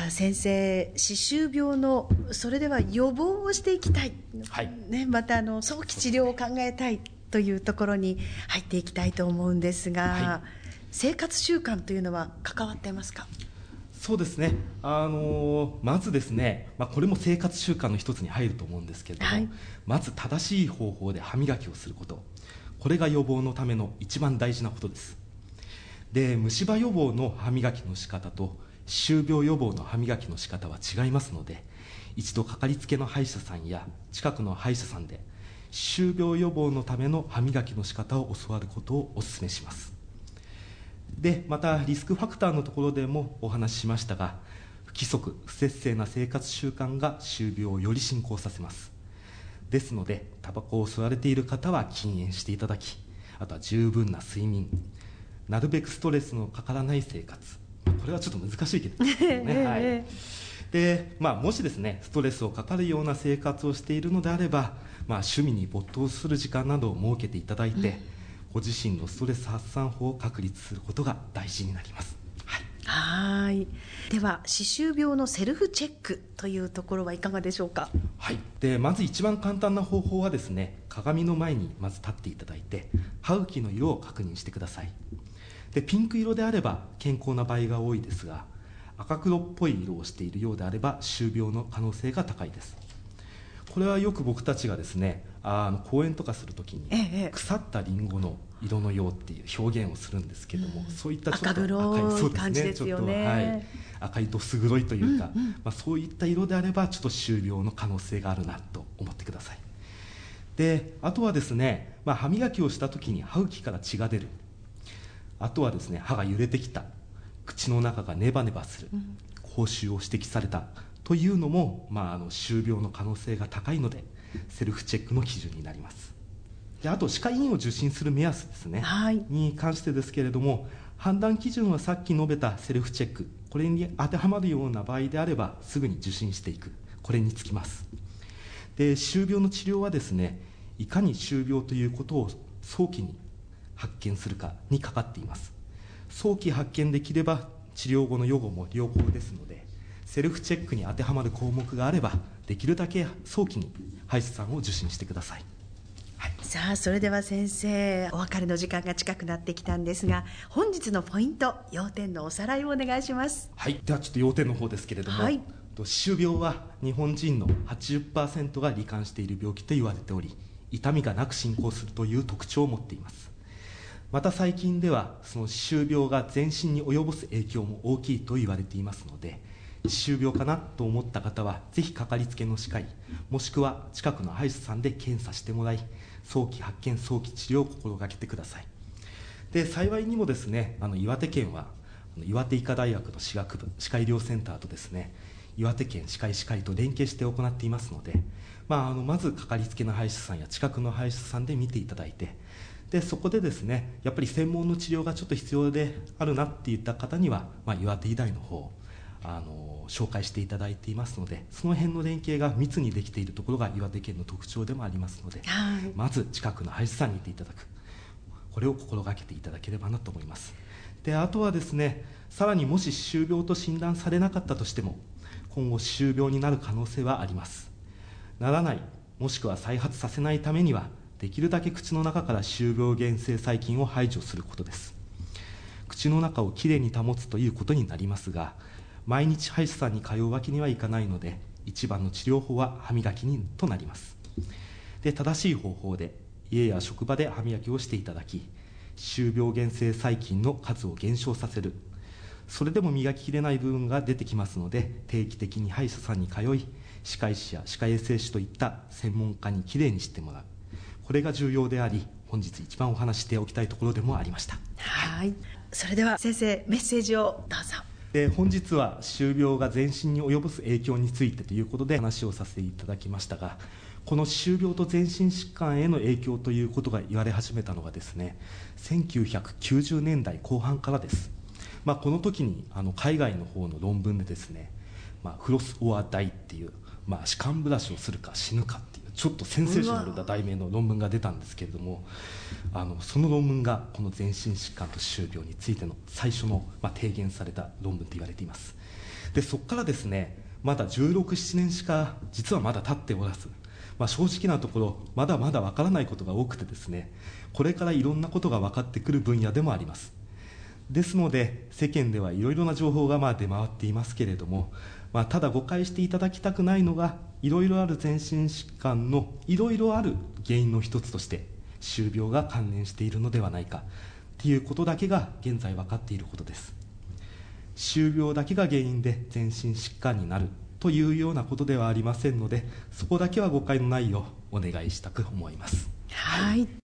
ゃあ先生、歯周病のそれでは予防をしていきたい、また早期治療を考えたいというところに入っていきたいと思うんですが、生活習慣というのは関わっていますか？ そうですね、まずですね、これも生活習慣の一つに入ると思うんですけれども、まず正しい方法で歯磨きをすること、これが予防のための一番大事なことです。で、虫歯予防の歯磨きの仕方と歯周病予防の歯磨きの仕方は違いますので、一度かかりつけの歯医者さんや近くの歯医者さんで歯周病予防のための歯磨きの仕方を教わることをお勧めします。で、またリスクファクターのところでもお話ししましたが、不規則不節制な生活習慣が歯周病をより進行させます。ですので、タバコを吸われている方は禁煙していただき、あとは十分な睡眠、なるべくストレスのかからない生活、これはちょっと難しいけどね、で、もしですね、ストレスをかかるような生活をしているのであれば、趣味に没頭する時間などを設けていただいて、ご自身のストレス発散法を確立することが大事になります。 では歯周病のセルフチェックというところはいかがでしょうか？ で、まず一番簡単な方法はですね、鏡の前にまず立っていただいて、歯茎の色を確認してください。で、ピンク色であれば健康な場合が多いですが、赤黒っぽい色をしているようであれば歯周病の可能性が高いです。これはよく僕たちがですね、講演とかするときに、腐ったリンゴの色のようっていう表現をするんですけども、そういったちょっと赤黒い感じですよね。 赤いどす黒いというか、そういった色であればちょっと歯周病の可能性があるなと思ってください。で、あとはですね、歯磨きをしたときに歯茎から血が出る、あとはですね、歯が揺れてきた、口の中がネバネバする、口臭を指摘されたというのも、歯周病の可能性が高いので、セルフチェックの基準になります。で、あと歯科医院を受診する目安ですね、に関してですけれども、判断基準はさっき述べたセルフチェック、これに当てはまるような場合であればすぐに受診していく、これにつきます。で、歯周病の治療はですね、いかに歯周病ということを早期に発見するかにかかっています。早期発見できれば治療後の予後も良好ですので、セルフチェックに当てはまる項目があればできるだけ早期に歯医者さんを受診してください。 さあ、それでは先生、お別れの時間が近くなってきたんですが、本日のポイント、要点のおさらいをお願いします。 ではちょっと要点の方ですけれども、歯周病は日本人の 80% が罹患している病気と言われており、痛みがなく進行するという特徴を持っています。また最近ではその歯周病が全身に及ぼす影響も大きいと言われていますので、歯周病かなと思った方はぜひかかりつけの歯科医、もしくは近くの歯医者さんで検査してもらい、早期発見早期治療を心がけてください。で、幸いにもですね、岩手県は岩手医科大学の歯学部歯科医療センターとですね、岩手県歯科医師会と連携して行っていますので、まずかかりつけの歯医者さんや近くの歯医者さんで見ていただいて、でそこでですね、やっぱり専門の治療がちょっと必要であるなっていった方には、岩手医大の方紹介していただいていますので、その辺の連携が密にできているところが岩手県の特徴でもありますので、まず近くの歯医者さんに行っていただく、これを心がけていただければなと思います。で、あとはですね、さらにもし歯周病と診断されなかったとしても、今後歯周病になる可能性はあります。ならない、もしくは再発させないためには、できるだけ口の中から歯周病原性細菌を排除することです。口の中をきれいに保つということになりますが、毎日歯医者さんに通うわけにはいかないので、一番の治療法は歯磨きとなります。で、正しい方法で家や職場で歯磨きをしていただき、歯周病原性細菌の数を減少させる。それでも磨ききれない部分が出てきますので、定期的に歯医者さんに通い、歯科医師や歯科衛生士といった専門家にきれいにしてもらう、これが重要であり、本日一番お話しておきたいところでもありました。 それでは先生、メッセージをどうぞ。 本日は歯周病が全身に及ぼす影響についてということで話をさせていただきましたが、この歯周病と全身疾患への影響ということが言われ始めたのがですね、1990年代後半からです。この時に海外の方の論文でですね、フロス・オア・ダイっていう、歯間ブラシをするか死ぬかっていうちょっとセンセーショナルな題名の論文が出たんですけれども、その論文がこの全身疾患と歯周病についての最初の、提言された論文と言われています。 でそこからですね、まだ16、17年しか実はまだ経っておらず、正直なところまだまだわからないことが多くてですね、これからいろんなことが分かってくる分野でもあります。ですので世間ではいろいろな情報が出回っていますけれども、ただ誤解していただきたくないのが、いろいろある全身疾患のいろいろある原因の一つとして歯周病が関連しているのではないかということだけが現在分かっていることです。歯周病だけが原因で全身疾患になるというようなことではありませんので、そこだけは誤解のないようお願いしたく思います。 はい。